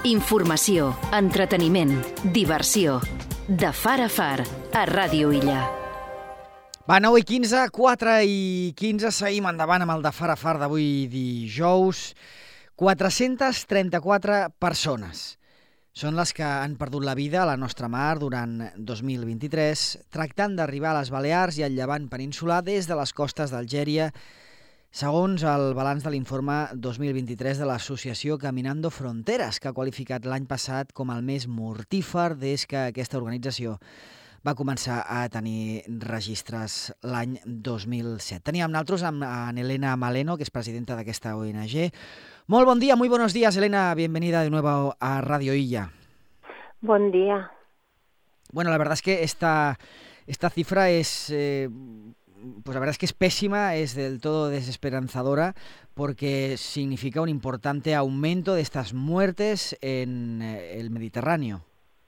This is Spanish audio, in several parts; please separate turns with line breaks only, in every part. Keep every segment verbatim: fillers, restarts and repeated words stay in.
Informació, entreteniment, diversió. De far a far, a Ràdio Illa.
Va, nou i quinze, quatre i quinze, seguim endavant amb el de far a far d'avui dijous. quatre-centes trenta-quatre persones són les que han perdut la vida a la nostra mar durant dos mil vint-i-tres, tractant d'arribar a les Balears i al Llevant peninsular des de les costes d'Algèria, segons el balanç de l'informe dos mil vint-i-tres de l'associació Caminando Fronteras, que ha qualificat l'any passat com el més mortífer des que aquesta organització va començar a tenir registres l'any dos mil set. Teníem nosaltres amb en Elena Maleno, que es presidenta d'aquesta O N G. Molt bon día, muy buenos días, Elena. Bienvenida de nuevo a Radio Illa.
Buen día.
Bueno, la verdad es que esta, esta cifra es... Eh, pues la verdad es que es pésima, es del todo desesperanzadora, porque significa un importante aumento de estas muertes en el Mediterráneo.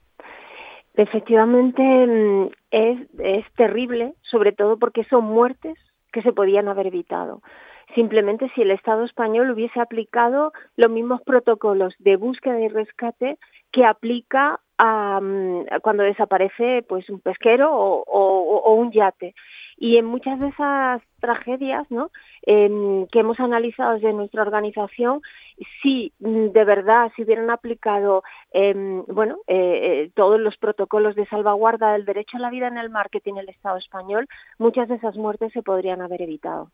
Efectivamente es, es terrible, sobre todo porque son muertes que se podían haber evitado. Simplemente si el Estado español hubiese aplicado los mismos protocolos de búsqueda y rescate que aplica a, a cuando desaparece pues un pesquero o, o, o un yate. Y en muchas de esas tragedias, ¿no?, eh, que hemos analizado desde nuestra organización, si de verdad se hubieran aplicado eh, bueno, eh, eh, todos los protocolos de salvaguarda del derecho a la vida en el mar que tiene el Estado español, muchas de esas muertes se podrían haber evitado.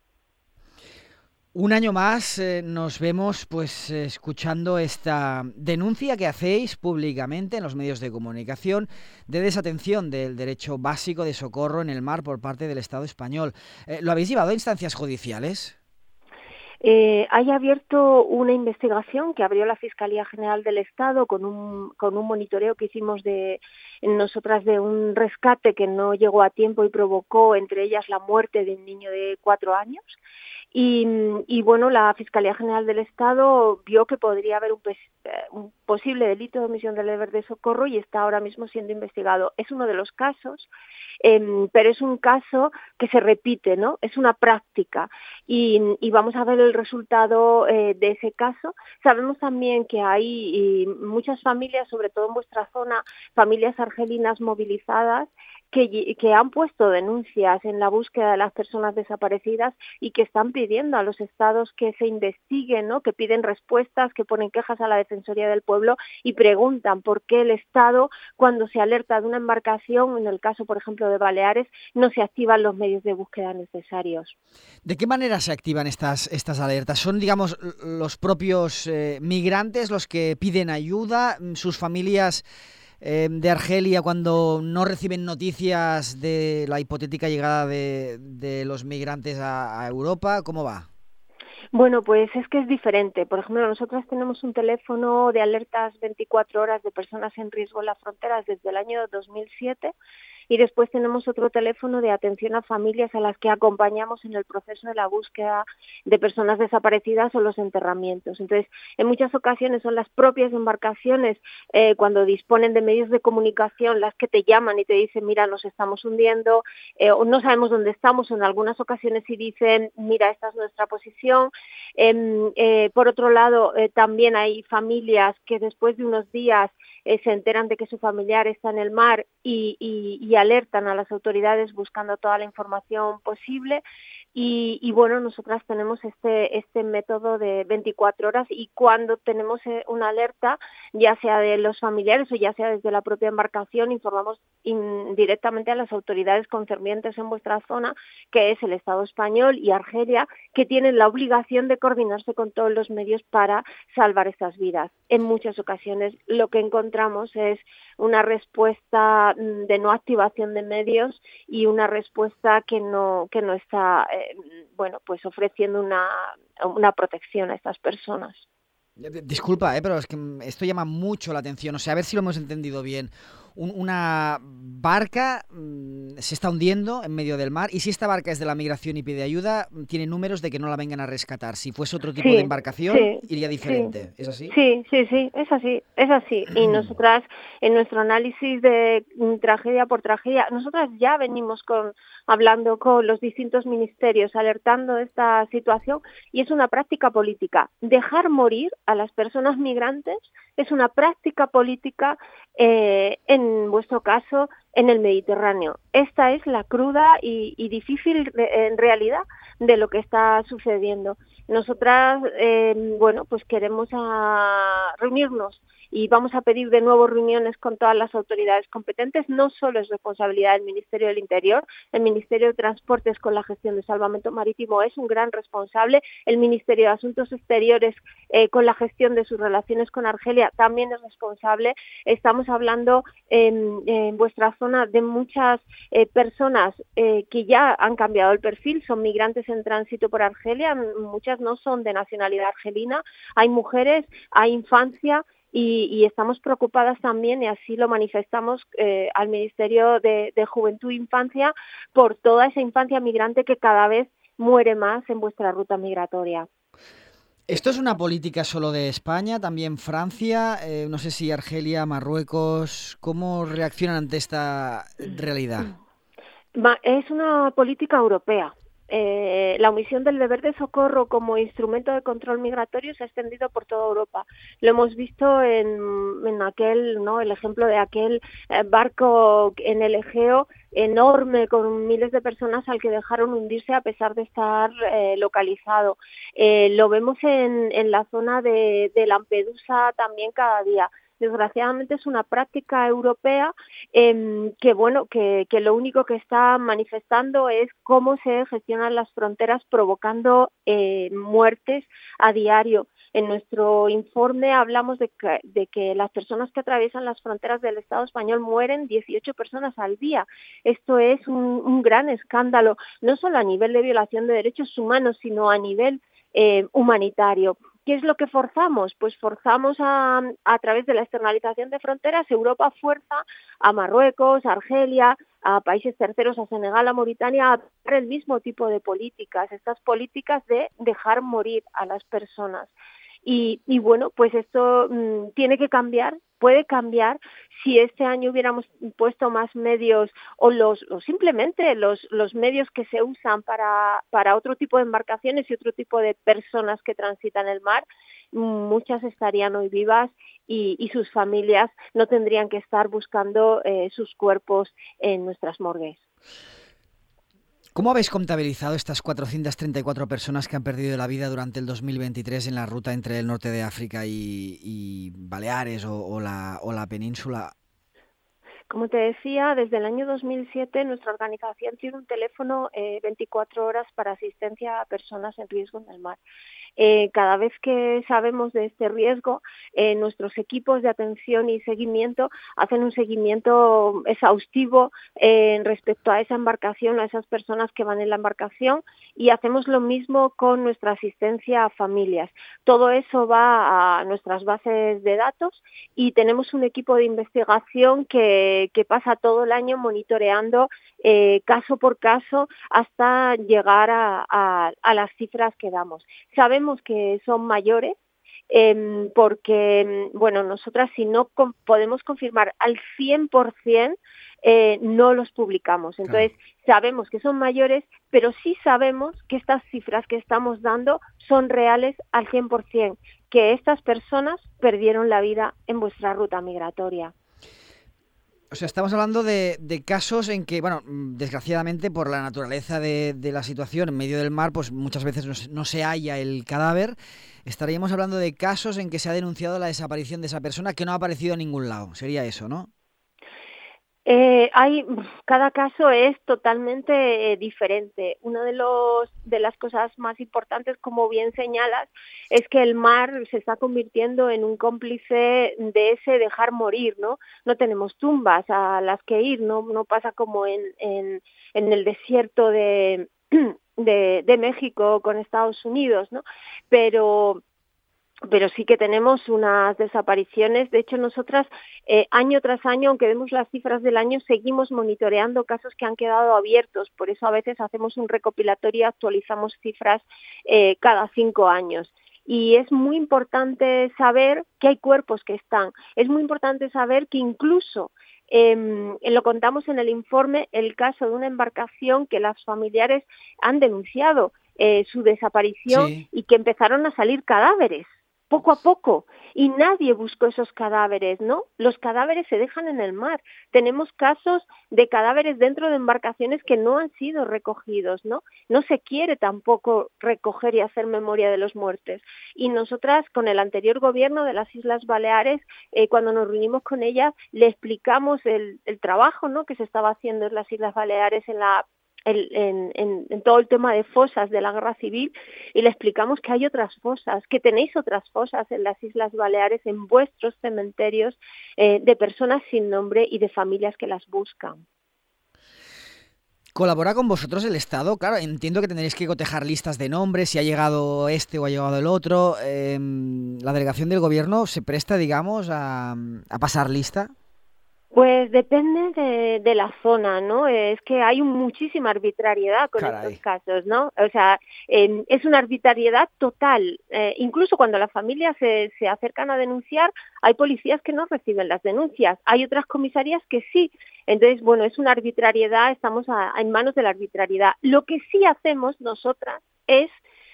Un año más eh, nos vemos pues eh, escuchando esta denuncia que hacéis públicamente en los medios de comunicación de desatención del derecho básico de socorro en el mar por parte del Estado español. Eh, ¿Lo habéis llevado a instancias judiciales?
Eh, hay abierto una investigación que abrió la Fiscalía General del Estado con un, con un monitoreo que hicimos de nosotras de un rescate que no llegó a tiempo y provocó entre ellas la muerte de un niño de cuatro años. Y, y bueno, la Fiscalía General del Estado vio que podría haber un, un posible delito de omisión del deber de socorro y está ahora mismo siendo investigado. Es uno de los casos, eh, pero es un caso que se repite, ¿no? Es una práctica y, y vamos a ver el resultado eh, de ese caso. Sabemos también que hay muchas familias, sobre todo en vuestra zona, familias argelinas movilizadas, Que, que han puesto denuncias en la búsqueda de las personas desaparecidas y que están pidiendo a los estados que se investiguen, ¿no?, que piden respuestas, que ponen quejas a la Defensoría del Pueblo y preguntan por qué el Estado, cuando se alerta de una embarcación, en el caso, por ejemplo, de Baleares, no se activan los medios de búsqueda necesarios.
¿De qué manera se activan estas, estas alertas? ¿Son, digamos, los propios eh, migrantes los que piden ayuda, sus familias Eh, de Argelia cuando no reciben noticias de la hipotética llegada de, de los migrantes a, a Europa? ¿Cómo va?
Bueno, pues es que es diferente. Por ejemplo, nosotros tenemos un teléfono de alertas veinticuatro horas de personas en riesgo en las fronteras desde el año dos mil siete y después tenemos otro teléfono de atención a familias a las que acompañamos en el proceso de la búsqueda de personas desaparecidas o los enterramientos. Entonces, en muchas ocasiones son las propias embarcaciones, eh, cuando disponen de medios de comunicación, las que te llaman y te dicen, mira, nos estamos hundiendo, eh, o no sabemos dónde estamos, o en algunas ocasiones sí dicen, mira, esta es nuestra posición. Eh, eh, por otro lado, eh, también hay familias que después de unos días eh, se enteran de que su familiar está en el mar y, y, y alertan a las autoridades buscando toda la información posible. Y, y bueno, nosotras tenemos este este método de veinticuatro horas y cuando tenemos una alerta, ya sea de los familiares o ya sea desde la propia embarcación, informamos in, directamente a las autoridades concernientes en vuestra zona, que es el Estado español y Argelia, que tienen la obligación de coordinarse con todos los medios para salvar estas vidas. En muchas ocasiones lo que encontramos es una respuesta de no activación de medios y una respuesta que no que no está eh, bueno, pues ofreciendo una, una protección a estas personas.
Disculpa, eh, pero es que esto llama mucho la atención. O sea, a ver si lo hemos entendido bien. un, una barca mmm, se está hundiendo en medio del mar y si esta barca es de la migración y pide ayuda, tiene números de que no la vengan a rescatar. Si fuese otro tipo
Sí,
de embarcación,
sí,
iría diferente.
sí.
¿Es así?
Sí, sí, sí, es así, es así. Y nosotras, en nuestro análisis de tragedia por tragedia, nosotras ya venimos con hablando con los distintos ministerios, alertando de esta situación, y es una práctica política. Dejar morir a las personas migrantes es una práctica política, eh, en vuestro caso, en el Mediterráneo. Esta es la cruda y, y difícil re, en realidad de lo que está sucediendo. Nosotras, eh, bueno, pues queremos a reunirnos y vamos a pedir de nuevo reuniones con todas las autoridades competentes. No solo es responsabilidad del Ministerio del Interior, el Ministerio de Transportes con la gestión de salvamento marítimo es un gran responsable, el Ministerio de Asuntos Exteriores eh, con la gestión de sus relaciones con Argelia también es responsable. Estamos hablando en, en vuestra zona de muchas eh, personas eh, que ya han cambiado el perfil, son migrantes en tránsito por Argelia, muchas no son de nacionalidad argelina, hay mujeres, hay infancia. Y, y estamos preocupadas también, y así lo manifestamos eh, al Ministerio de, de Juventud e Infancia, por toda esa infancia migrante que cada vez muere más en vuestra ruta migratoria.
¿Esto es una política solo de España, también Francia? Eh, no sé si Argelia, Marruecos, ¿cómo reaccionan ante esta realidad?
Es una política europea. Eh, la omisión del deber de socorro como instrumento de control migratorio se ha extendido por toda Europa. Lo hemos visto en, en aquel, ¿no? El ejemplo de aquel eh, barco en el Egeo enorme con miles de personas al que dejaron hundirse a pesar de estar eh, localizado. Eh, lo vemos en, en la zona de, de Lampedusa también cada día. Desgraciadamente es una práctica europea eh, que bueno que, que lo único que está manifestando es cómo se gestionan las fronteras provocando eh, muertes a diario. En nuestro informe hablamos de que, de que las personas que atraviesan las fronteras del Estado español mueren dieciocho personas al día. Esto es un, un gran escándalo, no solo a nivel de violación de derechos humanos, sino a nivel eh, humanitario. ¿Qué es lo que forzamos? Pues forzamos a, a través de la externalización de fronteras, Europa fuerza a Marruecos, a Argelia, a países terceros, a Senegal, a Mauritania, a hacer el mismo tipo de políticas, estas políticas de dejar morir a las personas. Y, y bueno, pues esto mmm, tiene que cambiar, puede cambiar si este año hubiéramos puesto más medios o los o simplemente los, los medios que se usan para, para otro tipo de embarcaciones y otro tipo de personas que transitan el mar, muchas estarían hoy vivas y, y sus familias no tendrían que estar buscando eh, sus cuerpos en nuestras morgues.
¿Cómo habéis contabilizado estas cuatrocientas treinta y cuatro personas que han perdido la vida durante el dos mil veintitrés en la ruta entre el norte de África y, y Baleares o, o, la, o la península?
Como te decía, desde el año dos mil siete nuestra organización tiene un teléfono eh, veinticuatro horas para asistencia a personas en riesgo en el mar. Eh, cada vez que sabemos de este riesgo, eh, nuestros equipos de atención y seguimiento hacen un seguimiento exhaustivo eh, respecto a esa embarcación, a esas personas que van en la embarcación, y hacemos lo mismo con nuestra asistencia a familias. Todo eso va a nuestras bases de datos y tenemos un equipo de investigación que, que pasa todo el año monitoreando eh, caso por caso hasta llegar a, a, a las cifras que damos. Sabemos que son mayores eh, porque, bueno, nosotras si no com- podemos confirmar al cien por ciento eh, no los publicamos. Entonces, claro, sabemos que son mayores, pero sí sabemos que estas cifras que estamos dando son reales al cien por ciento, que estas personas perdieron la vida en vuestra ruta migratoria.
O sea, estamos hablando de, de casos en que, bueno, desgraciadamente por la naturaleza de, de la situación en medio del mar, pues muchas veces no se, no se halla el cadáver. Estaríamos hablando de casos en que se ha denunciado la desaparición de esa persona que no ha aparecido en ningún lado. Sería eso, ¿no?
Eh, hay, cada caso es totalmente eh, diferente. Una de los de las cosas más importantes, como bien señalas, es que el mar se está convirtiendo en un cómplice de ese dejar morir, ¿no? No tenemos tumbas a las que ir, no, no pasa como en, en, en el desierto de, de, de México con Estados Unidos, ¿no? Pero pero sí que tenemos unas desapariciones. De hecho, nosotras eh, año tras año, aunque vemos las cifras del año, seguimos monitoreando casos que han quedado abiertos. Por eso a veces hacemos un recopilatorio y actualizamos cifras eh, cada cinco años. Y es muy importante saber que hay cuerpos que están. Es muy importante saber que incluso Eh, lo contamos en el informe, el caso de una embarcación que las familiares han denunciado eh, su desaparición
Sí.
y que empezaron a salir cadáveres poco a poco, y nadie buscó esos cadáveres, ¿no? Los cadáveres se dejan en el mar. Tenemos casos de cadáveres dentro de embarcaciones que no han sido recogidos, ¿no? No se quiere tampoco recoger y hacer memoria de los muertos. Y nosotras, con el anterior gobierno de las Islas Baleares, eh, cuando nos reunimos con ellas, le explicamos el, el trabajo, ¿no?, que se estaba haciendo en las Islas Baleares en la En, en, en todo el tema de fosas de la guerra civil, y le explicamos que hay otras fosas, que tenéis otras fosas en las Islas Baleares, en vuestros cementerios, eh, de personas sin nombre y de familias que las buscan.
¿Colabora con vosotros el Estado? Claro, entiendo que tendréis que cotejar listas de nombres, si ha llegado este o ha llegado el otro. Eh, ¿La delegación del gobierno se presta, digamos, a, a pasar lista?
Pues depende de, de la zona, ¿no? Es que hay muchísima arbitrariedad con
Caray.
estos casos, ¿no? O sea, eh, es una arbitrariedad total. Eh, incluso cuando las familias se, se acercan a denunciar, hay policías que no reciben las denuncias. Hay otras comisarías que sí. Entonces, bueno, es una arbitrariedad, estamos a, a en manos de la arbitrariedad. Lo que sí hacemos nosotras es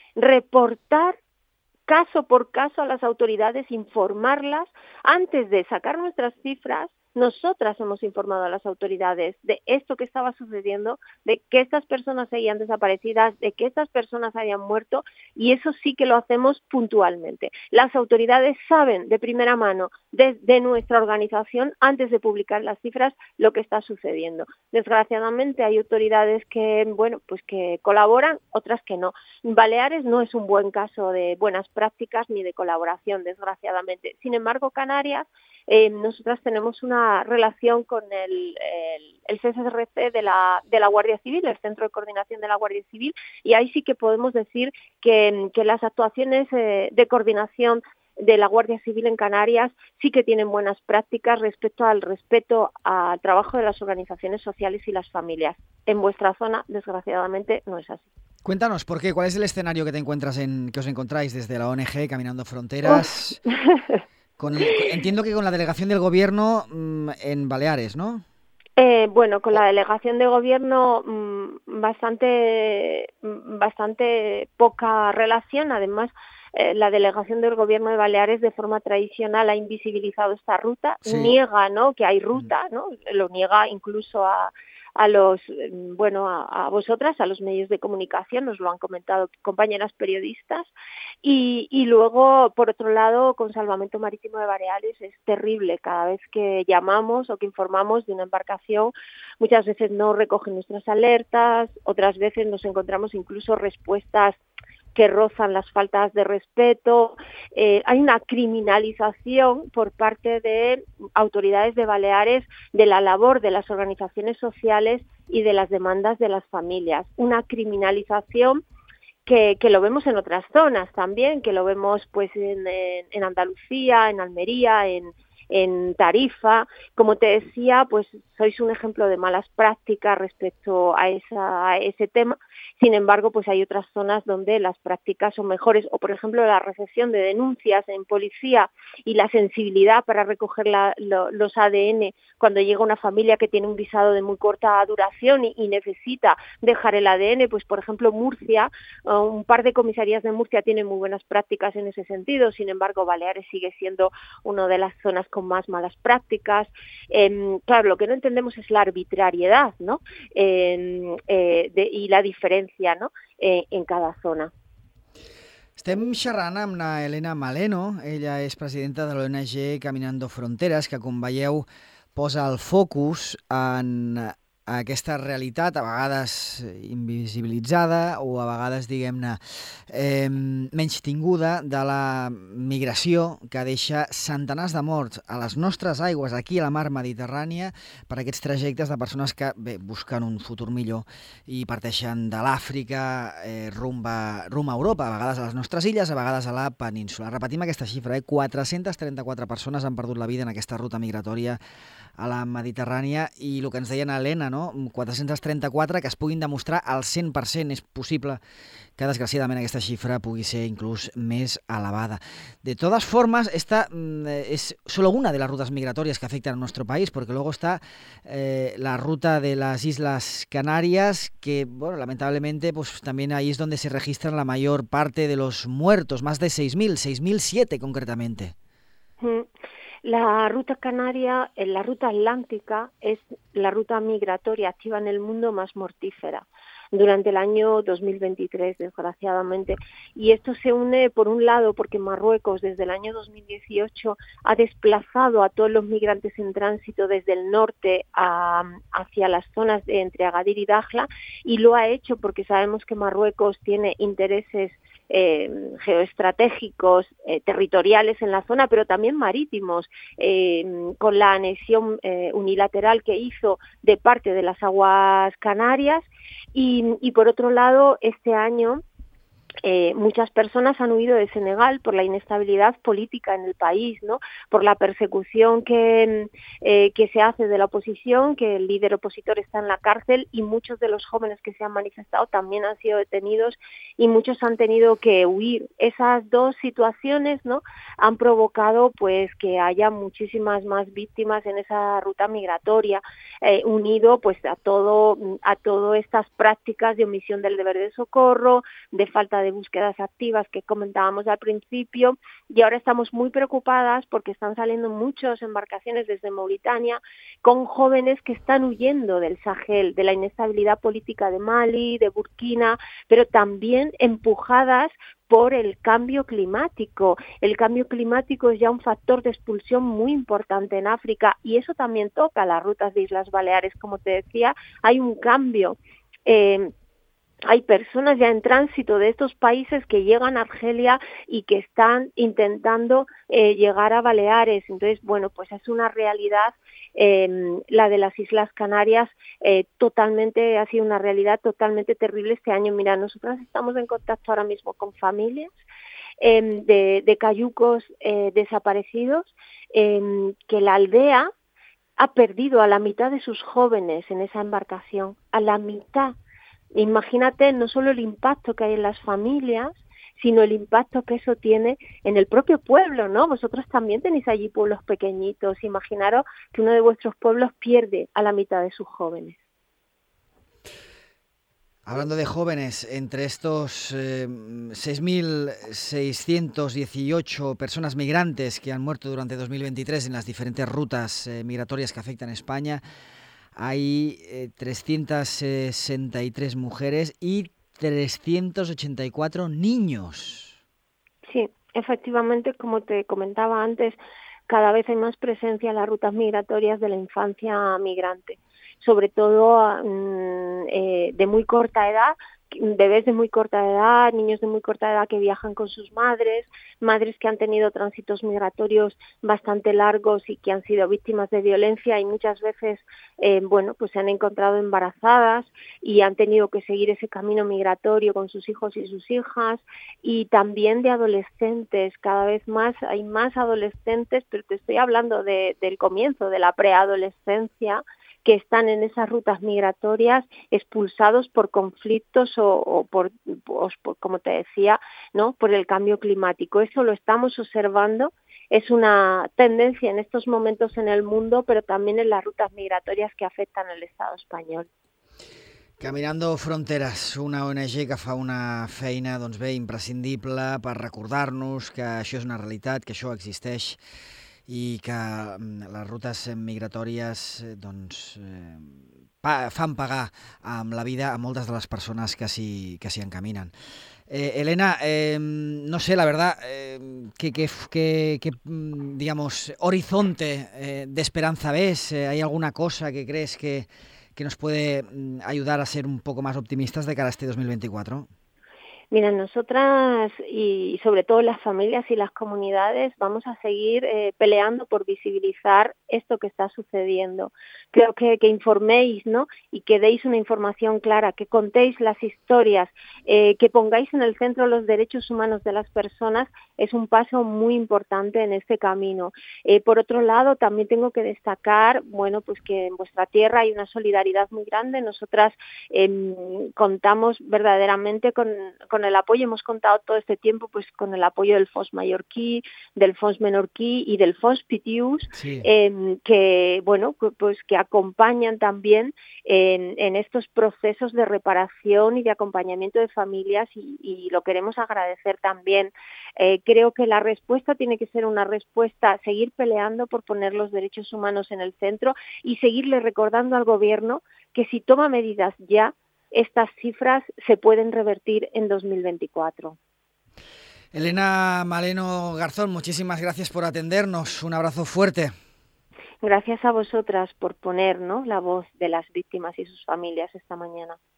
reportar caso por caso a las autoridades, informarlas antes de sacar nuestras cifras. Nosotras hemos informado a las autoridades de esto que estaba sucediendo, de que estas personas seguían desaparecidas, de que estas personas habían muerto, y eso sí que lo hacemos puntualmente. Las autoridades saben de primera mano desde nuestra organización, antes de publicar las cifras, lo que está sucediendo. Desgraciadamente hay autoridades que, bueno, pues que colaboran, otras que no. Baleares no es un buen caso de buenas prácticas ni de colaboración, desgraciadamente. Sin embargo, Canarias, Eh, nosotras tenemos una relación con el, el, el C S R C de la, de la Guardia Civil, el Centro de Coordinación de la Guardia Civil, y ahí sí que podemos decir que, que las actuaciones eh, de coordinación de la Guardia Civil en Canarias sí que tienen buenas prácticas respecto al respeto al trabajo de las organizaciones sociales y las familias. En vuestra zona, desgraciadamente, no es así.
Cuéntanos, ¿por qué? ¿Cuál es el escenario que te encuentras en, que os encontráis desde la O N G Caminando Fronteras? Con el, entiendo que con la delegación del gobierno mmm, en Baleares, ¿no?
Eh, bueno, con la delegación de gobierno mmm, bastante, bastante poca relación. Además, eh, la delegación del gobierno de Baleares de forma tradicional ha invisibilizado esta ruta, sí. Niega, ¿no?, que hay ruta, ¿no? Lo niega incluso a a los, bueno, a, a vosotras, a los medios de comunicación, nos lo han comentado compañeras periodistas, y, y luego, por otro lado, con Salvamento Marítimo de Baleares es terrible. Cada vez que llamamos o que informamos de una embarcación, muchas veces no recogen nuestras alertas, otras veces nos encontramos incluso respuestas que rozan las faltas de respeto. Eh, hay una criminalización por parte de autoridades de Baleares de la labor de las organizaciones sociales y de las demandas de las familias. Una criminalización que, que lo vemos en otras zonas también, que lo vemos pues en, en, en Andalucía, en Almería, en en Tarifa. Como te decía, pues sois un ejemplo de malas prácticas respecto a, esa, a ese tema. Sin embargo, pues hay otras zonas donde las prácticas son mejores, o por ejemplo la recepción de denuncias en policía y la sensibilidad para recoger la, lo, los A D N cuando llega una familia que tiene un visado de muy corta duración y, y necesita dejar el A D N. Pues por ejemplo Murcia, un par de comisarías de Murcia tienen muy buenas prácticas en ese sentido. Sin embargo, Baleares sigue siendo una de las zonas con más malas prácticas. Eh, claro, lo que no entendemos es la arbitrariedad, ¿no? Eh, eh, de, y la diferencia, ¿no?, eh, en cada zona.
Estem xerrant amb la Elena Maleno. Ella és presidenta de l'O N G Caminando Fronteras, que, com veieu, posa el focus en aquesta realitat, a vegades invisibilitzada o a vegades, diguem-ne, eh, menys tinguda, de la migració que deixa centenars de morts a les nostres aigües, aquí a la mar Mediterrània, per aquests trajectes de persones que bé, busquen un futur millor i parteixen de l'Àfrica eh, rumb, a, rumb a Europa, a vegades a les nostres illes, a vegades a la península. Repetim aquesta xifra, eh? quatre-centes trenta-quatre persones han perdut la vida en aquesta ruta migratòria a la Mediterrània i el que ens deien a Helena, no? quatre-centes trenta-quatre, que es puguin demostrar al cent per cent. És possible que, desgraciadament, aquesta xifra pugui ser inclús més elevada. De todas formas, esta es solo una de las rutas migratorias que afectan a nuestro país, porque luego está eh, la ruta de las Islas Canarias, que, bueno, lamentablemente, pues también ahí es donde se registran la mayor parte de los muertos, más de seis mil, seis mil siete concretamente.
Mm. La ruta canaria, la ruta atlántica, es la ruta migratoria activa en el mundo más mortífera durante el año dos mil veintitrés, desgraciadamente. Y esto se une, por un lado, porque Marruecos desde el año dos mil dieciocho ha desplazado a todos los migrantes en tránsito desde el norte a, hacia las zonas de entre Agadir y Dakhla, y lo ha hecho porque sabemos que Marruecos tiene intereses Eh, geoestratégicos, eh, territoriales en la zona, pero también marítimos, eh, con la anexión eh, unilateral que hizo de parte de las aguas canarias. Y, y por otro lado, este año Eh, muchas personas han huido de Senegal por la inestabilidad política en el país, ¿no? Por la persecución que, eh, que se hace de la oposición, que el líder opositor está en la cárcel y muchos de los jóvenes que se han manifestado también han sido detenidos y muchos han tenido que huir. Esas dos situaciones, ¿no?, han provocado pues que haya muchísimas más víctimas en esa ruta migratoria, eh, unido pues a todo a todas estas prácticas de omisión del deber de socorro, de falta de búsquedas activas que comentábamos al principio, y ahora estamos muy preocupadas porque están saliendo muchas embarcaciones desde Mauritania con jóvenes que están huyendo del Sahel, de la inestabilidad política de Mali, de Burkina, pero también empujadas por el cambio climático. El cambio climático es ya un factor de expulsión muy importante en África y eso también toca las rutas de Islas Baleares. Como te decía, hay un cambio. Eh, Hay personas ya en tránsito de estos países que llegan a Argelia y que están intentando eh, llegar a Baleares. Entonces, bueno, pues es una realidad, eh, la de las Islas Canarias, eh, totalmente, ha sido una realidad totalmente terrible este año. Mira, nosotras estamos en contacto ahora mismo con familias eh, de, de cayucos eh, desaparecidos, eh, que la aldea ha perdido a la mitad de sus jóvenes en esa embarcación, a la mitad. Imagínate no solo el impacto que hay en las familias, sino el impacto que eso tiene en el propio pueblo, ¿no? Vosotros también tenéis allí pueblos pequeñitos. Imaginaros que uno de vuestros pueblos pierde a la mitad de sus jóvenes.
Hablando de jóvenes, entre estos eh, seis mil seiscientos dieciocho personas migrantes que han muerto durante dos mil veintitrés en las diferentes rutas eh, migratorias que afectan a España, hay eh, trescientas sesenta y tres mujeres y trescientos ochenta y cuatro niños.
Sí, efectivamente, como te comentaba antes, cada vez hay más presencia en las rutas migratorias de la infancia migrante, sobre todo mmm, eh, de muy corta edad, bebés de muy corta edad, niños de muy corta edad que viajan con sus madres, madres que han tenido tránsitos migratorios bastante largos y que han sido víctimas de violencia y muchas veces, eh, bueno, pues se han encontrado embarazadas y han tenido que seguir ese camino migratorio con sus hijos y sus hijas, y también de adolescentes. Cada vez más hay más adolescentes, pero te estoy hablando de, del comienzo de la preadolescencia, que están en esas rutas migratorias expulsados por conflictos o, o, por, o por, como te decía, ¿no?, por el cambio climático. Eso lo estamos observando, es una tendencia en estos momentos en el mundo, pero también en las rutas migratorias que afectan al Estado español.
Caminando Fronteres, una O N G que fa una feina doncs bé imprescindible per recordar-nos que això és una realitat, que això existeix i que les rutes migratòries doncs, eh, pa, fan pagar amb la vida a moltes de les persones que s'hi que s'hi encaminen. Eh, Elena, eh, no sé, la verdad, eh, ¿qué, qué, qué, qué digamos, horizonte eh, de esperanza ves? Eh, ¿Hay alguna cosa que crees que, que nos puede ayudar a ser un poco más optimistas de cara a este dos mil veinticuatro?
Mira, nosotras y sobre todo las familias y las comunidades vamos a seguir eh, peleando por visibilizar esto que está sucediendo. Creo que, que informéis, ¿no? Y que deis una información clara, que contéis las historias, eh, que pongáis en el centro los derechos humanos de las personas, es un paso muy importante en este camino. Eh, por otro lado, también tengo que destacar, bueno, pues que en vuestra tierra hay una solidaridad muy grande. Nosotras eh, contamos verdaderamente con, con el apoyo, hemos contado todo este tiempo pues con el apoyo del Fons Mallorquí, del Fons Menorquí y del Fons Pitius, sí. eh, que bueno pues que acompañan también en, en estos procesos de reparación y de acompañamiento de familias y, y lo queremos agradecer también. Eh, creo que la respuesta tiene que ser una respuesta, seguir peleando por poner los derechos humanos en el centro y seguirle recordando al gobierno que si toma medidas ya, estas cifras se pueden revertir en dos mil veinticuatro.
Elena Maleno Garzón, muchísimas gracias por atendernos. Un abrazo fuerte.
Gracias a vosotras por poner, ¿no?, la voz de las víctimas y sus familias esta mañana.